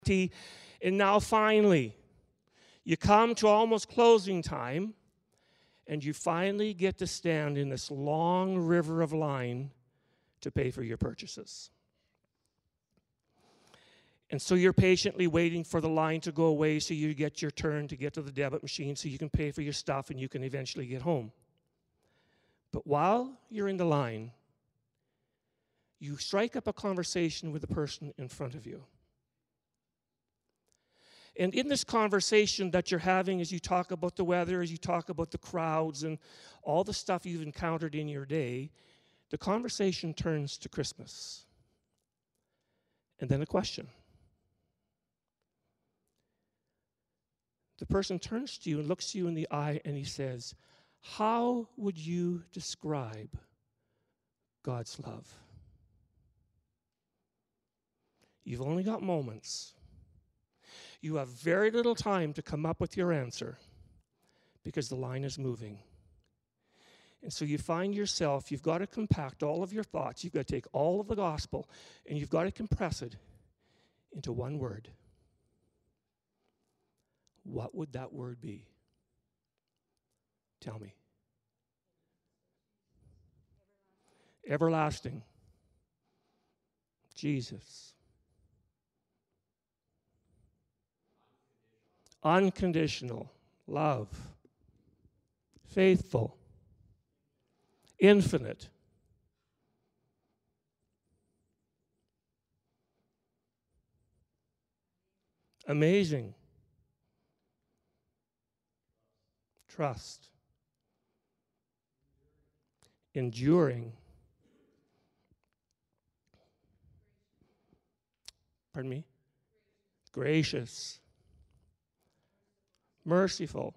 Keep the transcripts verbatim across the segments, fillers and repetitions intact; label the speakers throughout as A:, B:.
A: And now finally, you come to almost closing time, and you finally get to stand in this long river of line to pay for your purchases. And so you're patiently waiting for the line to go away so you get your turn to get to the debit machine so you can pay for your stuff and you can eventually get home. But while you're in the line, you strike up a conversation with the person in front of you. And in this conversation that you're having, as you talk about the weather, as you talk about the crowds and all the stuff you've encountered in your day, the conversation turns to Christmas. And then a question. The person turns to you and looks you in the eye and he says, "How would you describe God's love?" You've only got moments. You have very little time to come up with your answer because the line is moving. And so you find yourself, you've got to compact all of your thoughts. You've got to take all of the gospel and you've got to compress it into one word. What would that word be? Tell me. Everlasting. Jesus. Unconditional love, faithful, infinite, amazing, trust, enduring, pardon me, gracious, merciful.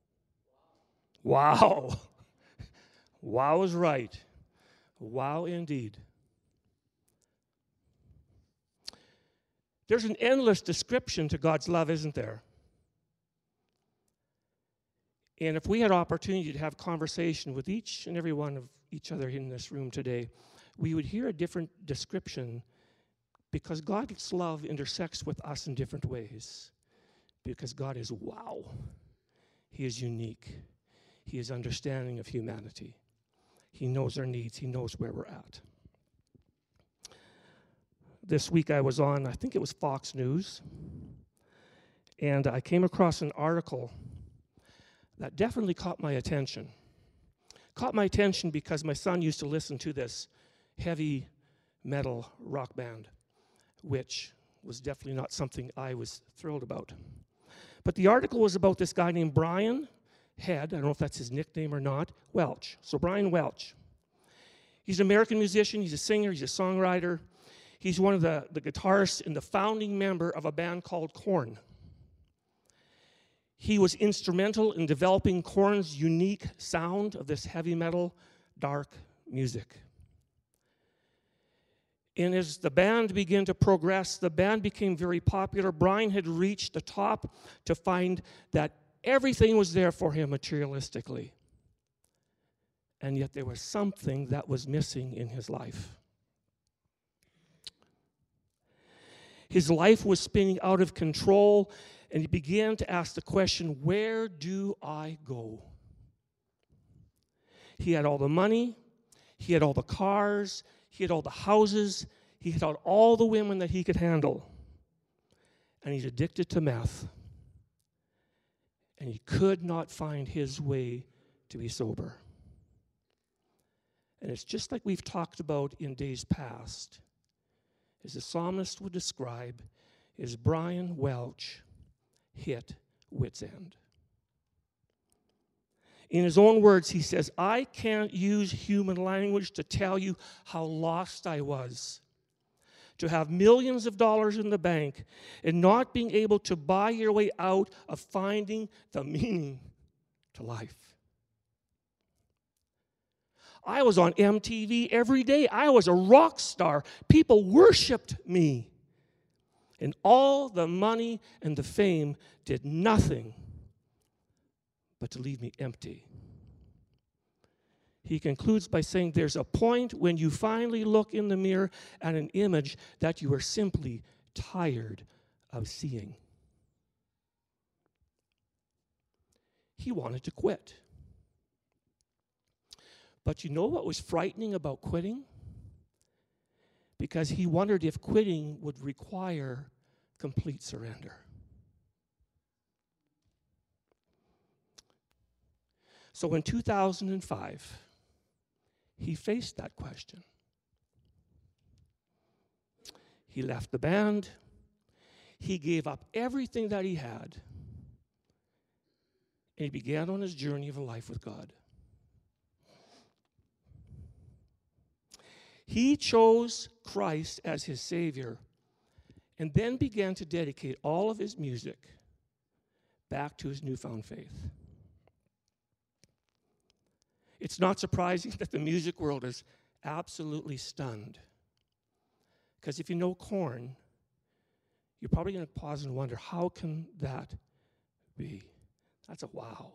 A: Wow. Wow is right. Wow indeed. There's an endless description to God's love, isn't there? And if we had opportunity to have conversation with each and every one of each other in this room today, we would hear a different description because God's love intersects with us in different ways. Because God is wow. He is unique. He is understanding of humanity. He knows our needs. He knows where we're at. This week I was on, I think it was Fox News, and I came across an article that definitely caught my attention. Caught my attention because my son used to listen to this heavy metal rock band, which was definitely not something I was thrilled about. But the article was about this guy named Brian Head, I don't know if that's his nickname or not, Welch. So Brian Welch. He's an American musician, he's a singer, he's a songwriter. He's one of the, the guitarists and the founding member of a band called Korn. He was instrumental in developing Korn's unique sound of this heavy metal, dark music. And as the band began to progress, the band became very popular. Brian had reached the top to find that everything was there for him materialistically. And yet there was something that was missing in his life. His life was spinning out of control, and he began to ask the question, where do I go? He had all the money, he had all the cars, he had all the houses, he had all the women that he could handle. And he's addicted to meth. And he could not find his way to be sober. And it's just like we've talked about in days past. As the psalmist would describe, is Brian Welch hit wit's end. In his own words, he says, I can't use human language to tell you how lost I was. To have millions of dollars in the bank and not being able to buy your way out of finding the meaning to life. I was on M T V every day. I was a rock star. People worshiped me. And all the money and the fame did nothing but to leave me empty. He concludes by saying there's a point when you finally look in the mirror at an image that you are simply tired of seeing. He wanted to quit. But you know what was frightening about quitting? Because he wondered if quitting would require complete surrender. So in two thousand five, he faced that question. He left the band. He gave up everything that he had. And he began on his journey of a life with God. He chose Christ as his Savior and then began to dedicate all of his music back to his newfound faith. It's not surprising that the music world is absolutely stunned. Because if you know Korn, you're probably going to pause and wonder, how can that be? That's a wow.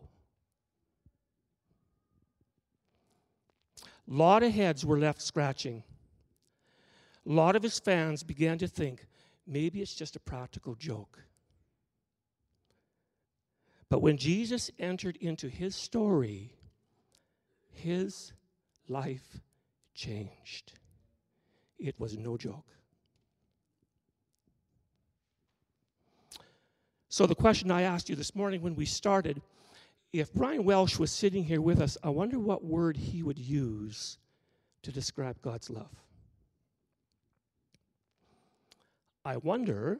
A: A lot of heads were left scratching. A lot of his fans began to think, maybe it's just a practical joke. But when Jesus entered into his story, his life changed. It was no joke. So the question I asked you this morning when we started, if Brian Welsh was sitting here with us, I wonder what word he would use to describe God's love. I wonder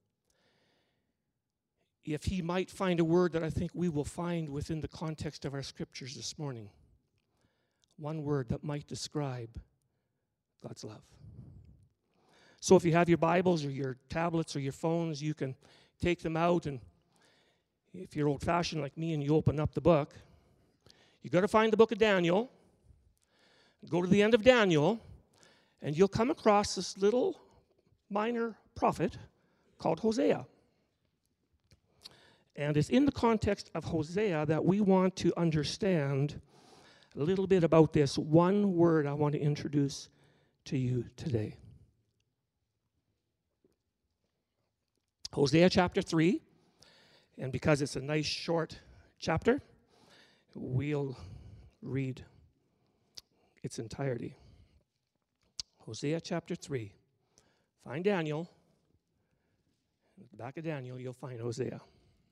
A: if he might find a word that I think we will find within the context of our scriptures this morning. One word that might describe God's love. So if you have your Bibles or your tablets or your phones, you can take them out, and if you're old-fashioned like me and you open up the book, you've got to find the book of Daniel, go to the end of Daniel, and you'll come across this little minor prophet called Hosea. And it's in the context of Hosea that we want to understand a little bit about this one word I want to introduce to you today. Hosea chapter three. And because it's a nice short chapter, we'll read its entirety. Hosea chapter three. Find Daniel. At the back of Daniel, you'll find Hosea.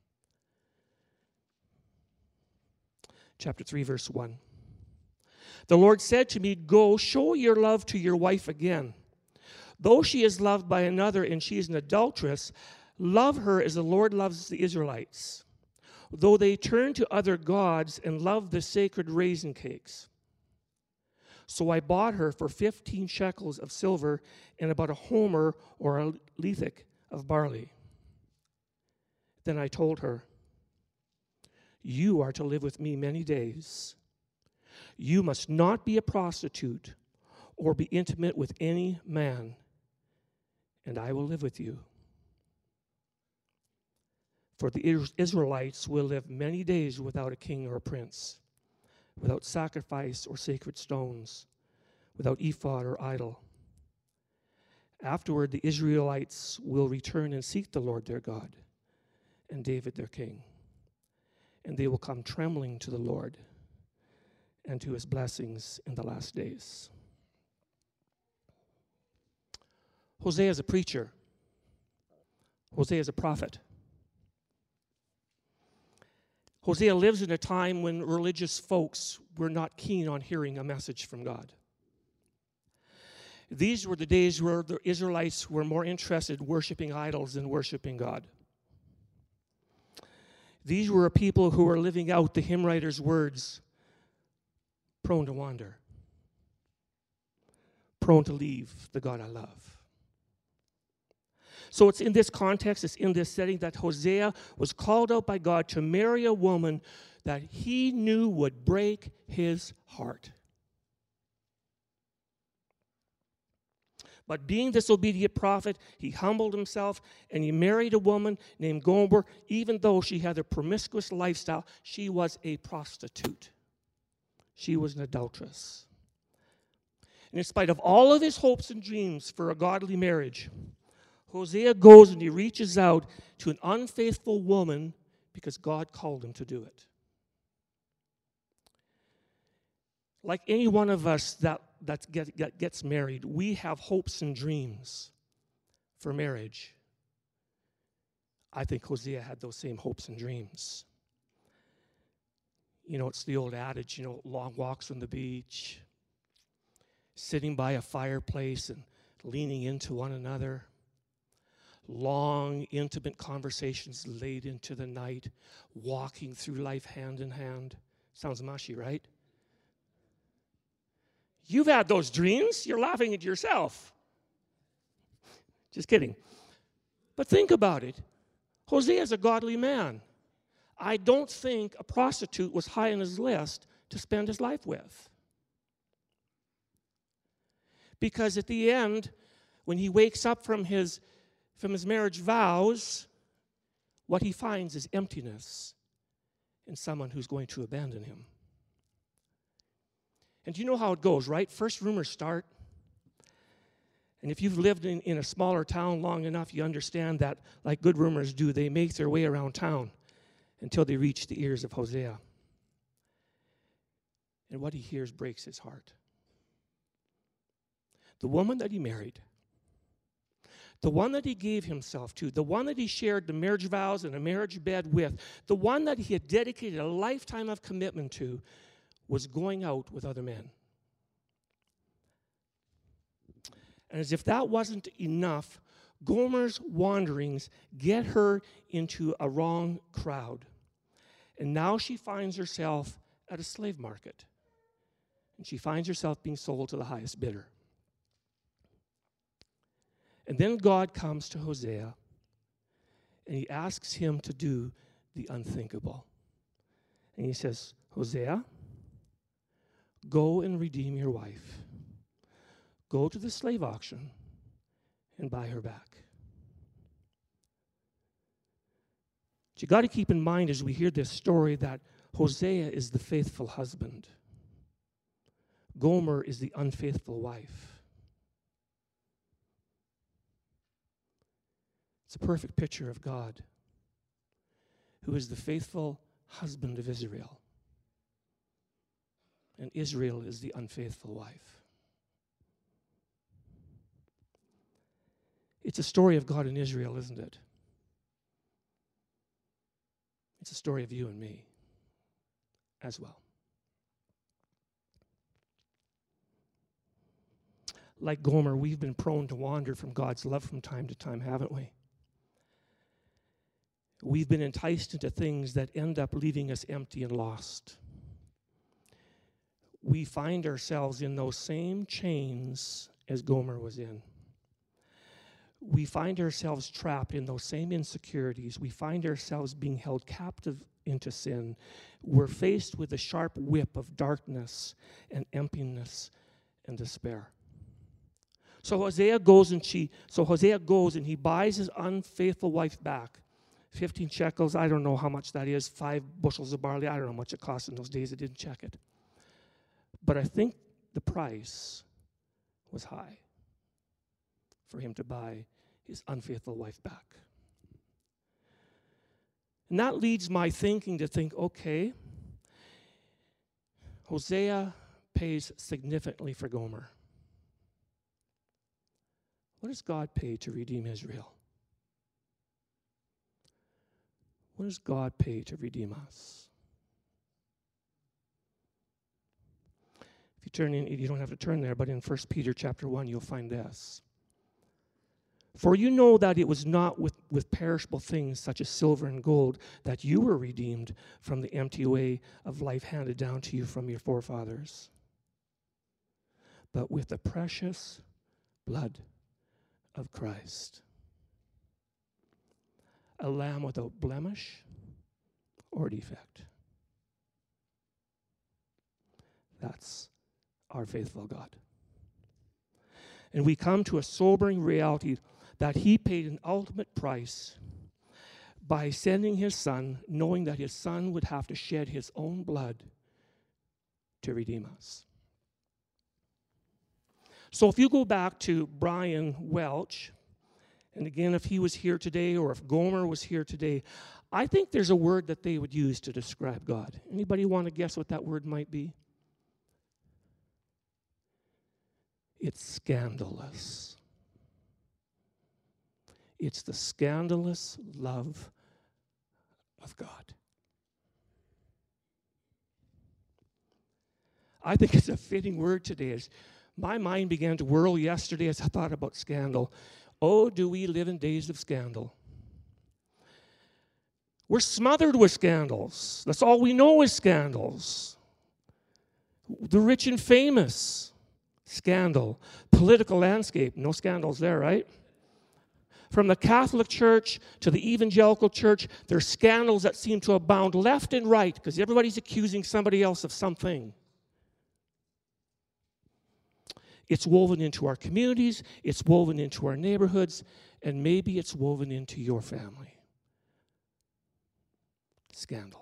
A: Chapter three, verse one. The Lord said to me, "Go, show your love to your wife again. Though she is loved by another and she is an adulteress, love her as the Lord loves the Israelites, though they turn to other gods and love the sacred raisin cakes. So I bought her for fifteen shekels of silver and about a homer or a lethek of barley. Then I told her, you are to live with me many days. You must not be a prostitute or be intimate with any man, and I will live with you. For the Israelites will live many days without a king or a prince, without sacrifice or sacred stones, without ephod or idol. Afterward, the Israelites will return and seek the Lord their God and David their king. And they will come trembling to the Lord and to his blessings in the last days." Hosea is a preacher. Hosea is a prophet. Hosea lives in a time when religious folks were not keen on hearing a message from God. These were the days where the Israelites were more interested in worshiping idols than worshiping God. These were a people who were living out the hymn writer's words, prone to wander, prone to leave the God I love. So it's in this context, it's in this setting that Hosea was called out by God to marry a woman that he knew would break his heart. But being this obedient prophet, he humbled himself and he married a woman named Gomer. Even though she had a promiscuous lifestyle, she was a prostitute. She was an adulteress. And in spite of all of his hopes and dreams for a godly marriage, Hosea goes and he reaches out to an unfaithful woman because God called him to do it. Like any one of us that, that get, get, gets married, we have hopes and dreams for marriage. I think Hosea had those same hopes and dreams. You know, it's the old adage, you know, long walks on the beach, sitting by a fireplace and leaning into one another, long, intimate conversations late into the night, walking through life hand in hand. Sounds mushy, right? You've had those dreams. You're laughing at yourself. Just kidding. But think about it. Hosea is a godly man. I don't think a prostitute was high on his list to spend his life with. Because at the end, when he wakes up from his, from his marriage vows, what he finds is emptiness in someone who's going to abandon him. And you know how it goes, right? First rumors start. And if you've lived in, in a smaller town long enough, you understand that, like good rumors do, they make their way around town until they reach the ears of Hosea. And what he hears breaks his heart. The woman that he married, the one that he gave himself to, the one that he shared the marriage vows and a marriage bed with, the one that he had dedicated a lifetime of commitment to, was going out with other men. And as if that wasn't enough, Gomer's wanderings get her into a wrong crowd. And now she finds herself at a slave market. And she finds herself being sold to the highest bidder. And then God comes to Hosea, and he asks him to do the unthinkable. And he says, Hosea, go and redeem your wife. Go to the slave auction and buy her back. But you got to keep in mind as we hear this story that Hosea is the faithful husband. Gomer is the unfaithful wife. It's a perfect picture of God, who is the faithful husband of Israel. And Israel is the unfaithful wife. It's a story of God and Israel, isn't it? It's a story of you and me as well. Like Gomer, we've been prone to wander from God's love from time to time, haven't we? We've been enticed into things that end up leaving us empty and lost. We find ourselves in those same chains as Gomer was in. We find ourselves trapped in those same insecurities. We find ourselves being held captive into sin. We're faced with the sharp whip of darkness and emptiness and despair. So Hosea goes and she, so Hosea goes and he buys his unfaithful wife back. fifteen shekels, I don't know how much that is. Five bushels of barley, I don't know how much it cost in those days. I didn't check it. But I think the price was high for him to buy his unfaithful wife back. And that leads my thinking to think, okay, Hosea pays significantly for Gomer. What does God pay to redeem Israel? What does God pay to redeem us? If you turn in, you don't have to turn there, but in First Peter chapter one, you'll find this. For you know that it was not with, with perishable things such as silver and gold that you were redeemed from the empty way of life handed down to you from your forefathers, but with the precious blood of Christ, a lamb without blemish or defect. That's our faithful God. And we come to a sobering reality that he paid an ultimate price by sending his son, knowing that his son would have to shed his own blood to redeem us. So if you go back to Brian Welch, And again, if he was here today or if Gomer was here today, I think there's a word that they would use to describe God. Anybody want to guess what that word might be? It's scandalous. It's the scandalous love of God. I think it's a fitting word today. As my mind began to whirl yesterday as I thought about scandal. Oh, do we live in days of scandal? We're smothered with scandals. That's all we know is scandals. The rich and famous, scandal. Political landscape, no scandals there, right? From the Catholic Church to the evangelical church, there's scandals that seem to abound left and right because everybody's accusing somebody else of something. It's woven into our communities, it's woven into our neighborhoods, and maybe it's woven into your family. Scandal.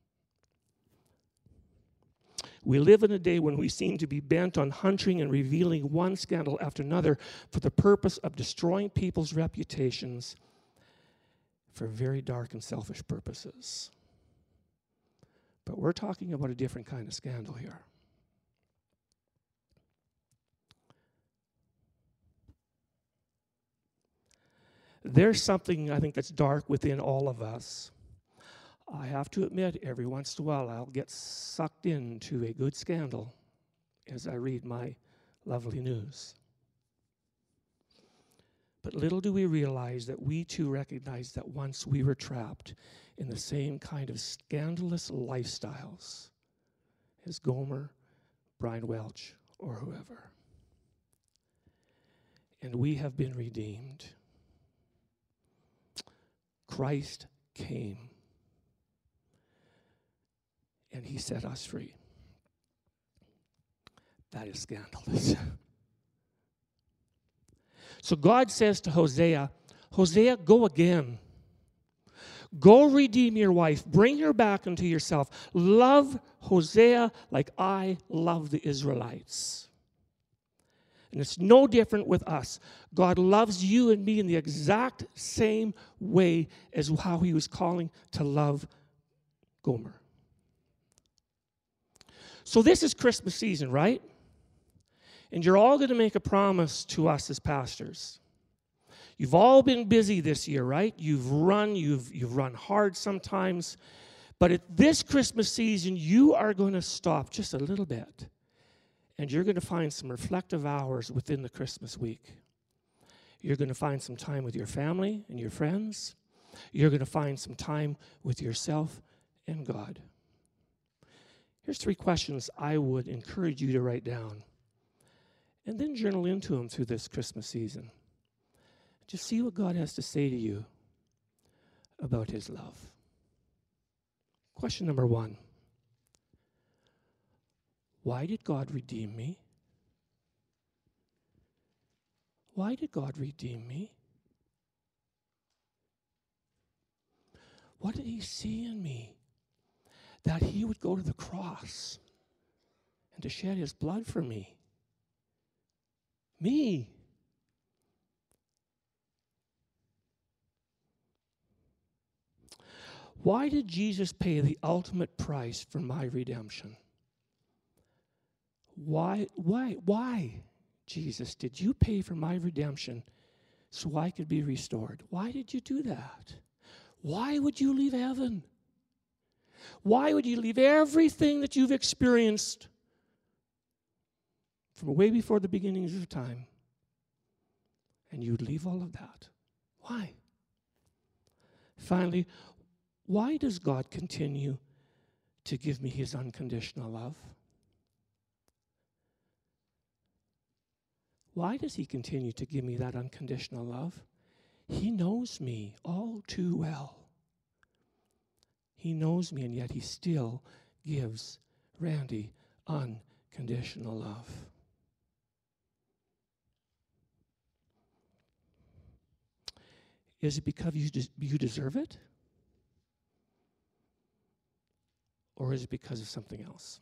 A: We live in a day when we seem to be bent on hunting and revealing one scandal after another for the purpose of destroying people's reputations for very dark and selfish purposes. But we're talking about a different kind of scandal here. There's something, I think, that's dark within all of us. I have to admit, every once in a while, I'll get sucked into a good scandal as I read my lovely news. But little do we realize that we too recognize that once we were trapped in the same kind of scandalous lifestyles as Gomer, Brian Welch, or whoever. And we have been redeemed. Christ came, and he set us free. That is scandalous. So God says to Hosea, Hosea, go again. Go redeem your wife. Bring her back unto yourself. Love Hosea like I love the Israelites. And it's no different with us. God loves you and me in the exact same way as how he was calling to love Gomer. So this is Christmas season, right? And you're all going to make a promise to us as pastors. You've all been busy this year, right? You've run, you've, you've run hard sometimes. But at this Christmas season, you are going to stop just a little bit. And you're going to find some reflective hours within the Christmas week. You're going to find some time with your family and your friends. You're going to find some time with yourself and God. Here's three questions I would encourage you to write down. And then journal into them through this Christmas season. Just see what God has to say to you about his love. Question number one. Why did God redeem me? Why did God redeem me? What did he see in me that he would go to the cross and to shed his blood for me? Me. Why did Jesus pay the ultimate price for my redemption? Why, why, why, Jesus, did you pay for my redemption so I could be restored? Why did you do that? Why would you leave heaven? Why would you leave everything that you've experienced from way before the beginnings of time? And you'd leave all of that. Why? Finally, why does God continue to give me his unconditional love? Why does he continue to give me that unconditional love? He knows me all too well. He knows me, and yet he still gives Randy unconditional love. Is it because you, des- you deserve it? Or is it because of something else?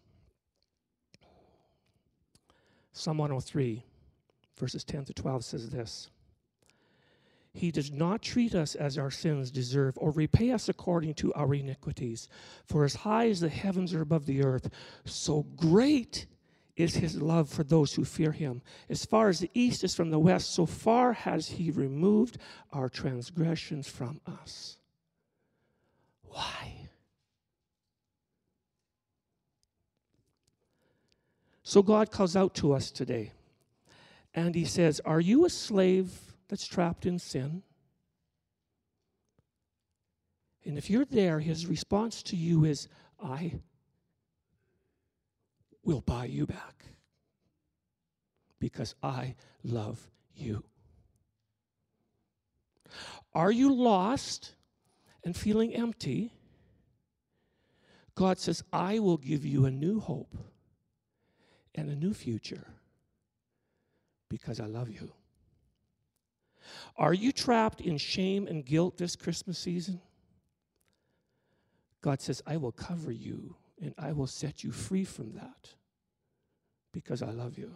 A: Psalm one oh three, verses ten to twelve says this. He does not treat us as our sins deserve or repay us according to our iniquities. For as high as the heavens are above the earth, so great is his love for those who fear him. As far as the east is from the west, so far has he removed our transgressions from us. Why? So God calls out to us today, and he says, are you a slave that's trapped in sin? And if you're there, his response to you is, I will buy you back because I love you. Are you lost and feeling empty? God says, I will give you a new hope and a new future because I love you. Are you trapped in shame and guilt this Christmas season? God says, I will cover you and I will set you free from that because I love you.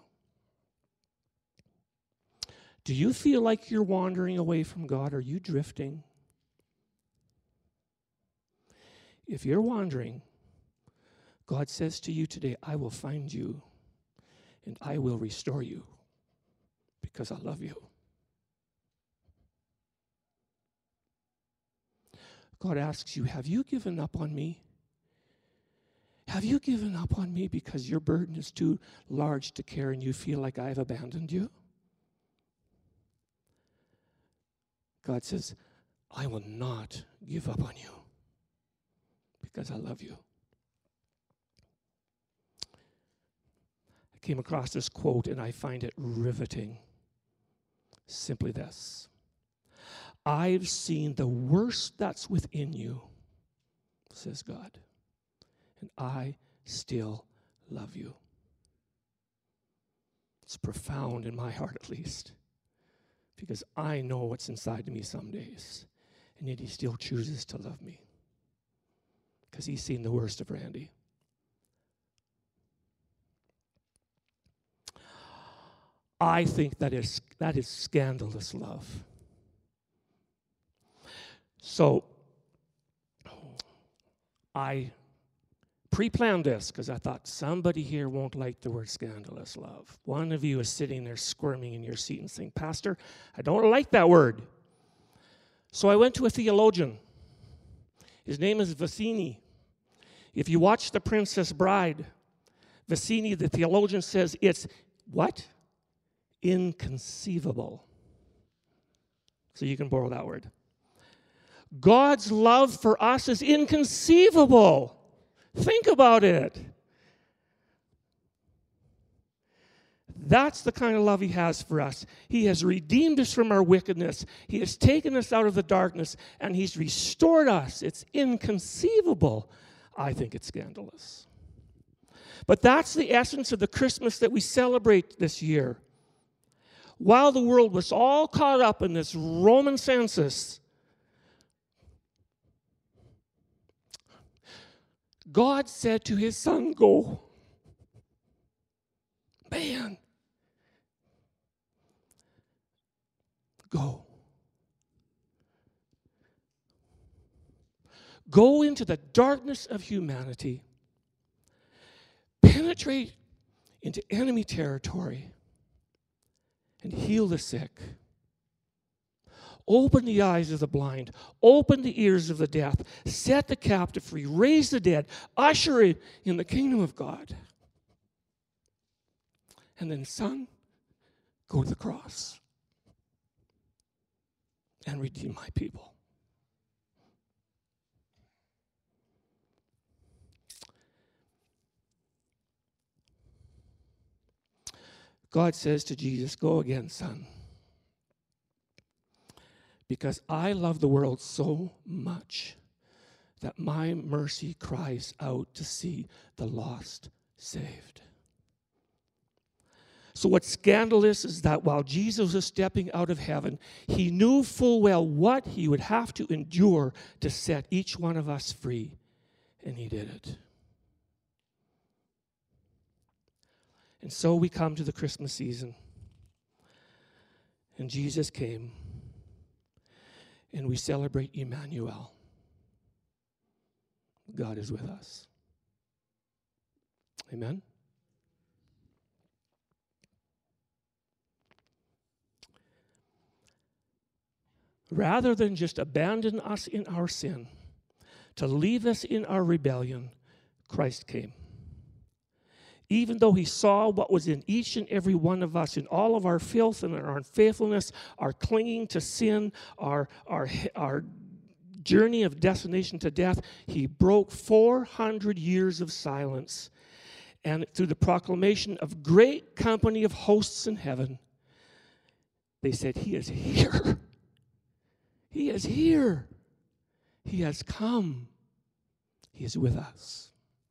A: Do you feel like you're wandering away from God? Are you drifting? If you're wandering, God says to you today, I will find you and I will restore you because I love you. God asks you, have you given up on me? Have you given up on me because your burden is too large to carry and you feel like I've abandoned you? God says, I will not give up on you because I love you. I came across this quote and I find it riveting. Simply this. I've seen the worst that's within you, says God, and I still love you. It's profound in my heart, at least, because I know what's inside of me some days, and yet he still chooses to love me because he's seen the worst of Randy. I think that is that is scandalous love. So I pre-planned this because I thought somebody here won't like the word scandalous love. One of you is sitting there squirming in your seat and saying, Pastor, I don't like that word. So I went to a theologian. His name is Vicini. If you watch The Princess Bride, Vicini, the theologian, says it's what? Inconceivable. So you can borrow that word. God's love for us is inconceivable. Think about it. That's the kind of love he has for us. He has redeemed us from our wickedness. He has taken us out of the darkness, and he's restored us. It's inconceivable. I think it's scandalous. But that's the essence of the Christmas that we celebrate this year. While the world was all caught up in this Roman census, God said to his son, go. Man. Go. Go into the darkness of humanity. Penetrate into enemy territory and heal the sick. Open the eyes of the blind. Open the ears of the deaf. Set the captive free. Raise the dead. Usher in, in the kingdom of God. And then, son, go to the cross and redeem my people. God says to Jesus, go again, son. Because I love the world so much that my mercy cries out to see the lost saved. So what's scandalous is that while Jesus was stepping out of heaven, he knew full well what he would have to endure to set each one of us free, and he did it. And so we come to the Christmas season, and Jesus came. and we celebrate Emmanuel. God is with us. Amen. Rather than just abandon us in our sin, to leave us in our rebellion, Christ came. Even though he saw what was in each and every one of us, in all of our filth and our unfaithfulness, our clinging to sin, our, our, our journey of destination to death, he broke four hundred years of silence. And through the proclamation of great company of hosts in heaven, they said, he is here. He is here. He has come. He is with us.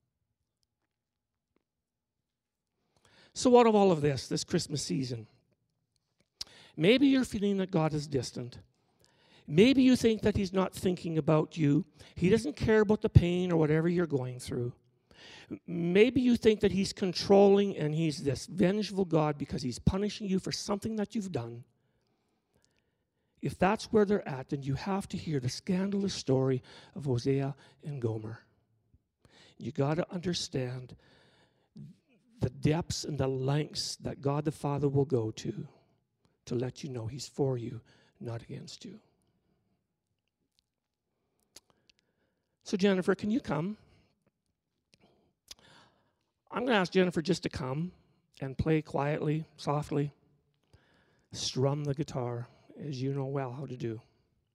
A: So out of all of this, this Christmas season, maybe you're feeling that God is distant. Maybe you think that he's not thinking about you. He doesn't care about the pain or whatever you're going through. Maybe you think that he's controlling and he's this vengeful God because he's punishing you for something that you've done. If that's where they're at, then you have to hear the scandalous story of Hosea and Gomer. You got to understand the depths and the lengths that God the Father will go to to let you know he's for you, not against you. So Jennifer, can you come? I'm going to ask Jennifer just to come and play quietly, softly, strum the guitar, as you know well how to do.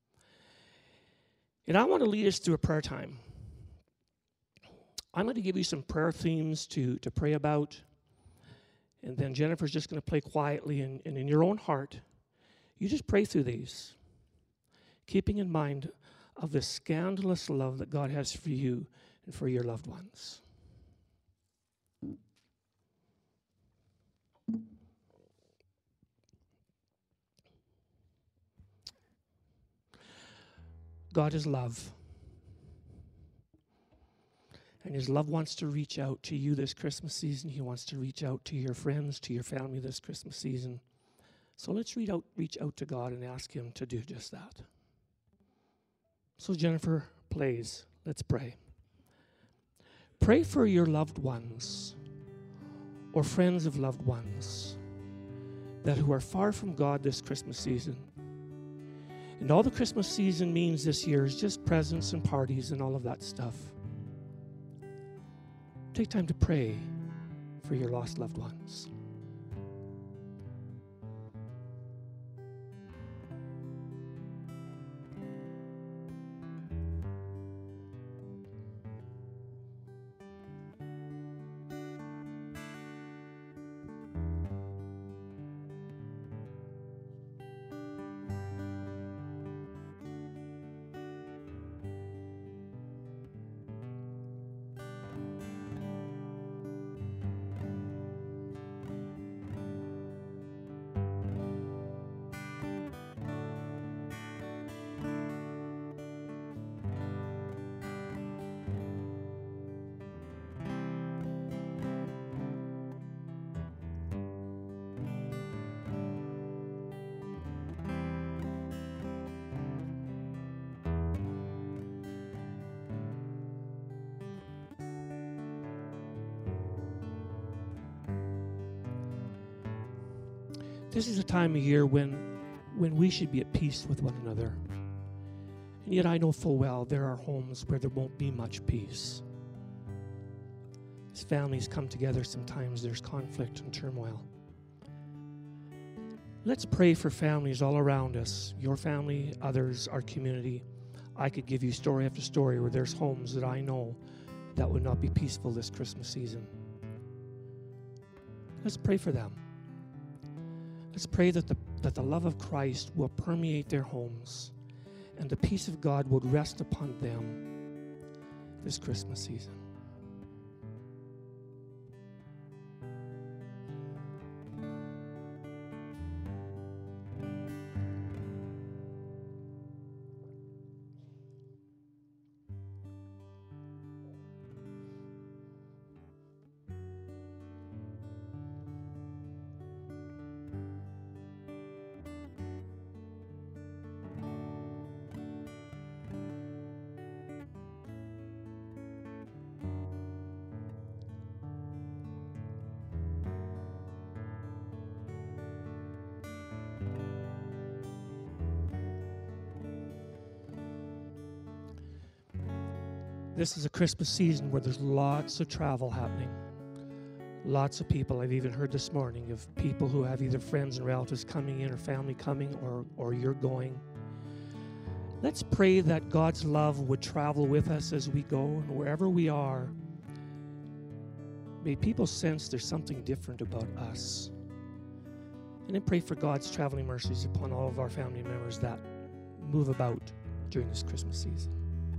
A: And I want to lead us through a prayer time. I'm going to give you some prayer themes to, to pray about. And then Jennifer's just going to play quietly, and, and in your own heart, you just pray through these, keeping in mind of the scandalous love that God has for you and for your loved ones. God is love. And his love wants to reach out to you this Christmas season. He wants to reach out to your friends, to your family this Christmas season. So let's reach out, reach out to God and ask him to do just that. So Jennifer plays. Let's pray. Pray for your loved ones or friends of loved ones that who are far from God this Christmas season. And all the Christmas season means this year is just presents and parties and all of that stuff. Take time to pray for your lost loved ones. This is a time of year when, when we should be at peace with one another. And yet I know full well there are homes where there won't be much peace. As families come together, sometimes there's conflict and turmoil. Let's pray for families all around us, your family, others, our community. I could give you story after story where there's homes that I know that would not be peaceful this Christmas season. Let's pray for them. Let's pray that the, that the love of Christ will permeate their homes and the peace of God would rest upon them this Christmas season. This is a Christmas season where there's lots of travel happening. Lots of people. I've even heard this morning of people who have either friends and relatives coming in or family coming, or, or you're going. Let's pray that God's love would travel with us as we go, and wherever we are, may people sense there's something different about us. And then pray for God's traveling mercies upon all of our family members that move about during this Christmas season.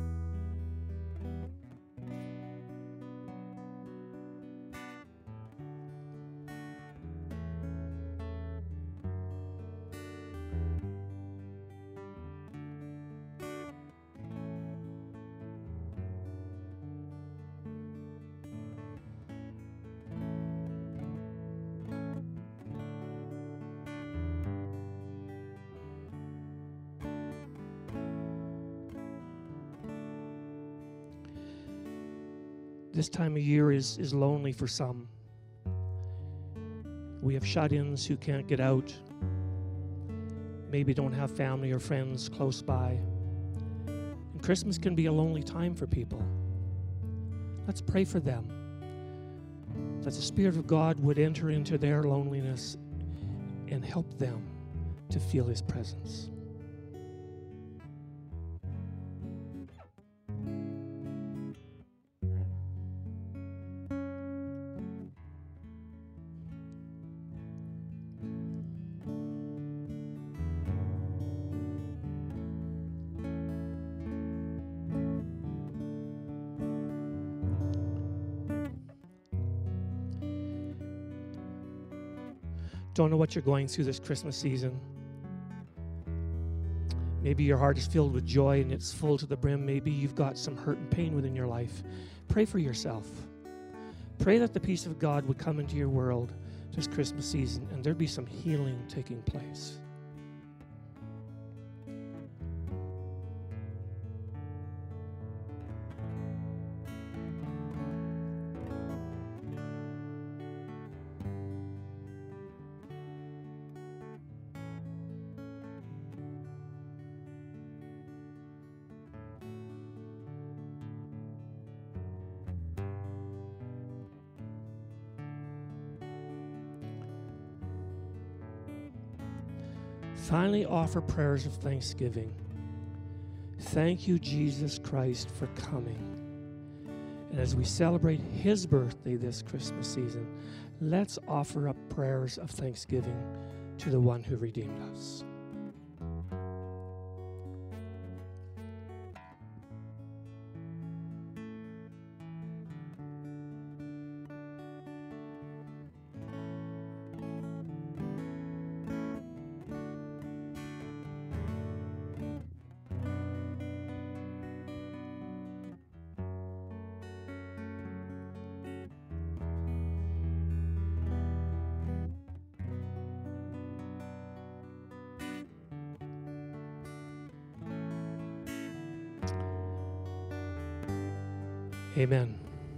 A: This time of year is, is lonely for some. We have shut-ins who can't get out, maybe don't have family or friends close by. And Christmas can be a lonely time for people. Let's pray for them, that the Spirit of God would enter into their loneliness and help them to feel His presence. Don't know what you're going through this Christmas season. Maybe your heart is filled with joy and it's full to the brim. Maybe you've got some hurt and pain within your life. Pray for yourself. Pray that the peace of God would come into your world this Christmas season and there'd be some healing taking place. Finally, offer prayers of thanksgiving. Thank you, Jesus Christ, for coming. And as we celebrate His birthday this Christmas season, let's offer up prayers of thanksgiving to the one who redeemed us. Amen.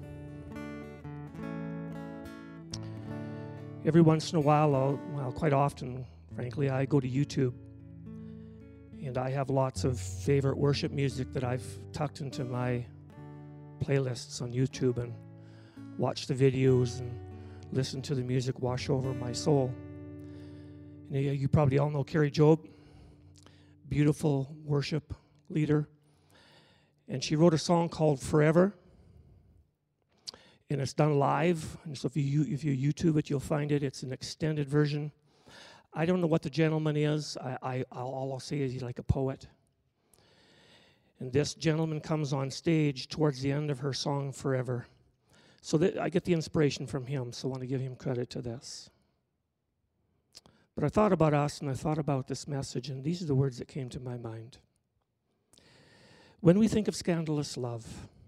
A: Every once in a while, I'll, well, quite often, frankly, I go to YouTube and I have lots of favorite worship music that I've tucked into my playlists on YouTube and watch the videos and listen to the music wash over my soul. And you, you probably all know Carrie Job, beautiful worship leader. And she wrote a song called Forever. And it's done live, and so if you if you YouTube it, you'll find it. It's an extended version. I don't know what the gentleman is. I, I all I'll say is he's like a poet. And this gentleman comes on stage towards the end of her song Forever. So that I get the inspiration from him, so I want to give him credit to this. But I thought about us, and I thought about this message, and these are the words that came to my mind. When we think of scandalous love,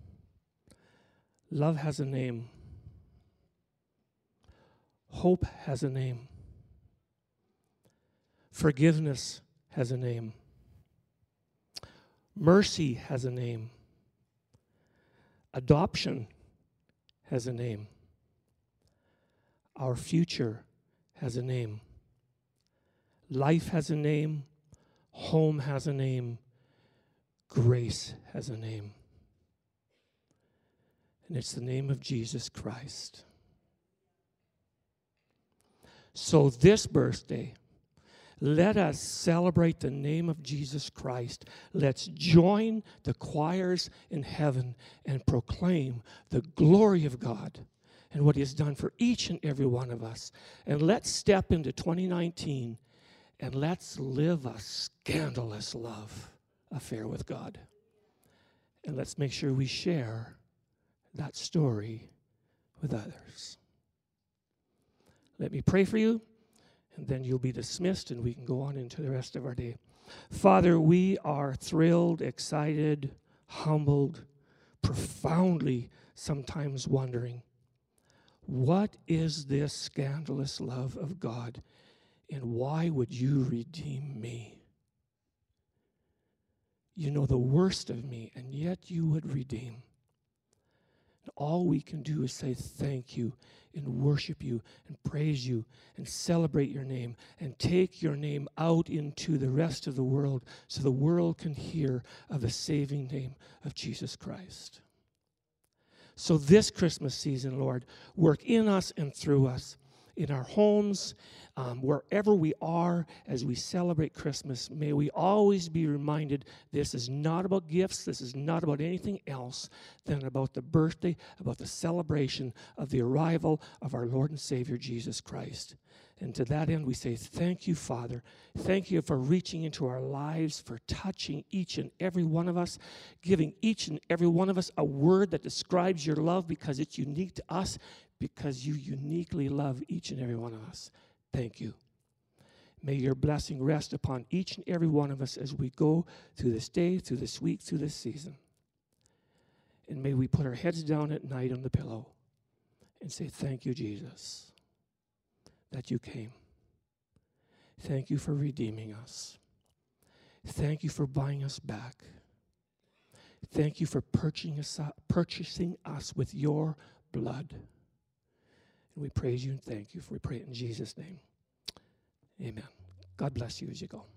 A: love has a name. Hope has a name. Forgiveness has a name. Mercy has a name. Adoption has a name. Our future has a name. Life has a name. Home has a name. Grace has a name. And it's the name of Jesus Christ. So this birthday, let us celebrate the name of Jesus Christ. Let's join the choirs in heaven and proclaim the glory of God and what he has done for each and every one of us. And let's step into twenty nineteen and let's live a scandalous love affair with God. And let's make sure we share that story with others. Let me pray for you, and then you'll be dismissed and we can go on into the rest of our day. Father, we are thrilled, excited, humbled, profoundly sometimes wondering, what is this scandalous love of God, and why would you redeem me? You know the worst of me, and yet you would redeem. And all we can do is say thank you and worship you and praise you and celebrate your name and take your name out into the rest of the world so the world can hear of the saving name of Jesus Christ. So this Christmas season, Lord, work in us and through us, in our homes, um, wherever we are as we celebrate Christmas. May we always be reminded this is not about gifts, this is not about anything else than about the birthday, about the celebration of the arrival of our Lord and Savior Jesus Christ. And to that end, we say thank you, Father. Thank you for reaching into our lives, for touching each and every one of us, giving each and every one of us a word that describes your love because it's unique to us, because you uniquely love each and every one of us. Thank you. May your blessing rest upon each and every one of us as we go through this day, through this week, through this season. And may we put our heads down at night on the pillow and say, thank you, Jesus, that you came. Thank you for redeeming us. Thank you for buying us back. Thank you for purchasing us, purchasing us with your blood. And we praise you and thank you. For we pray it in Jesus' name. Amen. God bless you as you go.